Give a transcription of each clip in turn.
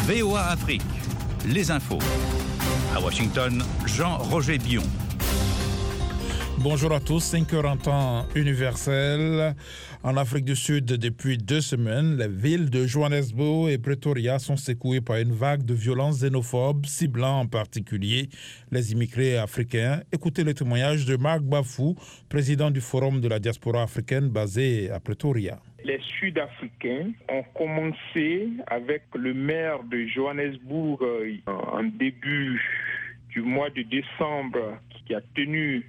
VOA Afrique, les infos. À Washington, Jean-Roger Bion. Bonjour à tous, 5h en temps universel. En Afrique du Sud, depuis 2 semaines, les villes de Johannesburg et Pretoria sont secouées par une vague de violences xénophobes, ciblant en particulier les immigrés africains. Écoutez le témoignage de Marc Bafou, président du Forum de la diaspora africaine basé à Pretoria. Les Sud-Africains ont commencé avec le maire de Johannesburg en début du mois de décembre qui a tenu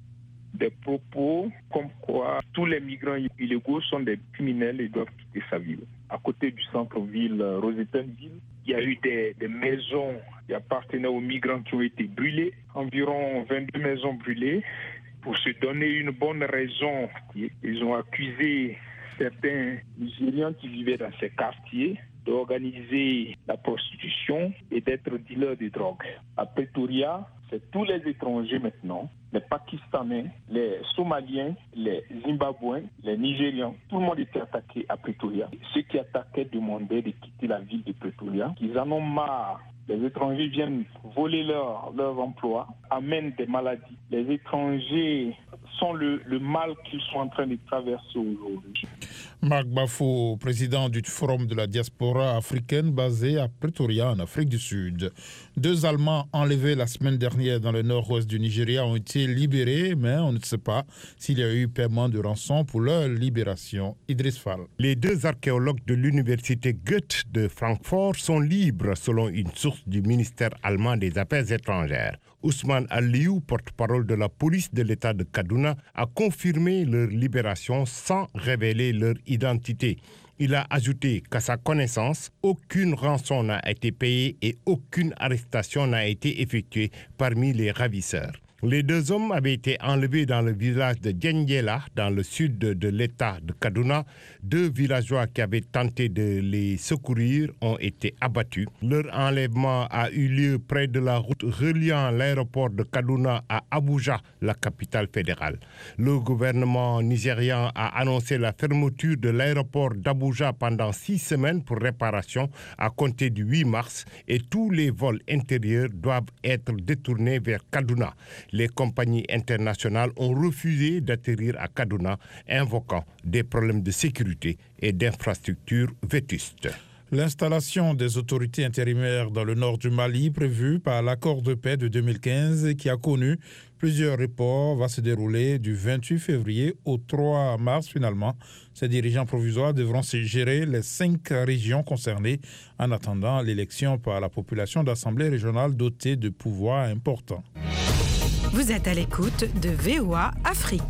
des propos comme quoi tous les migrants illégaux sont des criminels et doivent quitter sa ville. À côté du centre-ville Rosettenville, il y a eu des maisons qui appartenaient aux migrants qui ont été brûlées, environ 22 maisons brûlées. Pour se donner une bonne raison, ils ont accusé certains Nigérians qui vivaient dans ces quartiers d'organiser la prostitution et d'être dealers de drogue. À Pretoria, c'est tous les étrangers maintenant, les Pakistanais, les Somaliens, les Zimbabwéens, les Nigérians. Tout le monde était attaqué à Pretoria. Ceux qui attaquaient demandaient de quitter la ville de Pretoria. Ils en ont marre. Les étrangers viennent voler leur emploi, amènent des maladies. Les étrangers sont le mal qu'ils sont en train de traverser aujourd'hui. Marc Bafou, président du Forum de la diaspora africaine basé à Pretoria, en Afrique du Sud. 2 Allemands enlevés la semaine dernière dans le nord-ouest du Nigeria ont été libérés, mais on ne sait pas s'il y a eu paiement de rançon pour leur libération. Idriss Fall. Les 2 archéologues de l'université Goethe de Francfort sont libres, selon une source du ministère allemand des Affaires étrangères. Ousmane Aliou, porte-parole de la police de l'État de Kaduna, a confirmé leur libération sans révéler leur identité. Il a ajouté qu'à sa connaissance, aucune rançon n'a été payée et aucune arrestation n'a été effectuée parmi les ravisseurs. Les 2 hommes avaient été enlevés dans le village de Djengela, dans le sud de l'État de Kaduna. 2 villageois qui avaient tenté de les secourir ont été abattus. Leur enlèvement a eu lieu près de la route reliant l'aéroport de Kaduna à Abuja, la capitale fédérale. Le gouvernement nigérian a annoncé la fermeture de l'aéroport d'Abuja pendant 6 semaines pour réparation à compter du 8 mars et tous les vols intérieurs doivent être détournés vers Kaduna. Les compagnies internationales ont refusé d'atterrir à Kaduna, invoquant des problèmes de sécurité et d'infrastructures vétustes. L'installation des autorités intérimaires dans le nord du Mali, prévue par l'accord de paix de 2015, qui a connu plusieurs reports, va se dérouler du 28 février au 3 mars finalement. Ces dirigeants provisoires devront gérer les 5 régions concernées en attendant l'élection par la population d'assemblées régionales dotées de pouvoirs importants. Vous êtes à l'écoute de VOA Afrique.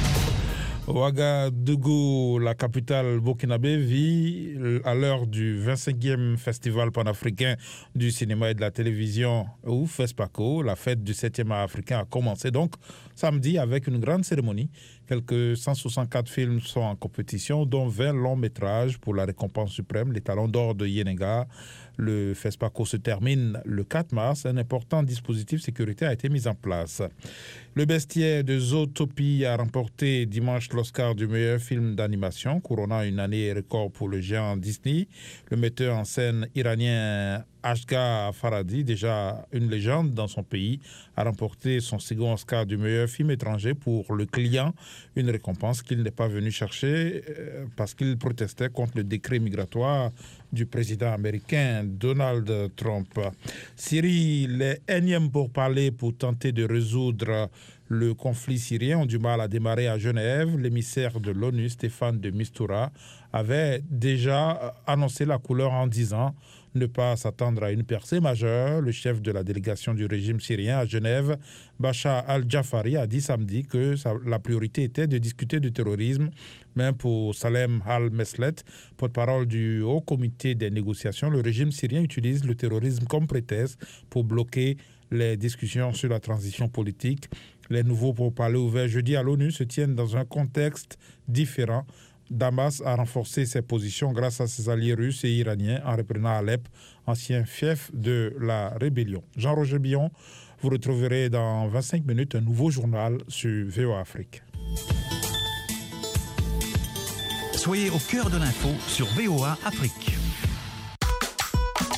Ouagadougou, la capitale burkinabé, vit à l'heure du 25e festival panafricain du cinéma et de la télévision, ou FESPACO. La fête du 7e art africain a commencé donc samedi avec une grande cérémonie. Quelques 164 films sont en compétition, dont 20 longs métrages pour la récompense suprême, les Talons d'or de Yenega. Le FESPACO se termine le 4 mars. Un important dispositif sécurité a été mis en place. Le bestiaire de Zootopie a remporté dimanche l'Oscar du meilleur film d'animation, couronnant une année record pour le géant Disney. Le metteur en scène iranien Ashghar Farhadi, déjà une légende dans son pays, a remporté son second Oscar du meilleur film étranger pour Le Client, une récompense qu'il n'est pas venu chercher parce qu'il protestait contre le décret migratoire du président américain Donald Trump. Syrie, les énièmes pourparlers pour tenter de résoudre le conflit syrien ont du mal à démarrer à Genève. L'émissaire de l'ONU, Stéphane de Mistura, avait déjà annoncé la couleur en disant ne pas s'attendre à une percée majeure. Le chef de la délégation du régime syrien à Genève, Bachar al-Jafari, a dit samedi que la priorité était de discuter du terrorisme. Même pour Salem al-Meslet, porte-parole du Haut Comité des négociations, le régime syrien utilise le terrorisme comme prétexte pour bloquer les discussions sur la transition politique. Les nouveaux pourparlers ouverts jeudi à l'ONU se tiennent dans un contexte différent. Damas a renforcé ses positions grâce à ses alliés russes et iraniens en reprenant Alep, ancien fief de la rébellion. Jean-Roger Bion, vous retrouverez dans 25 minutes un nouveau journal sur VOA Afrique. Soyez au cœur de l'info sur VOA Afrique.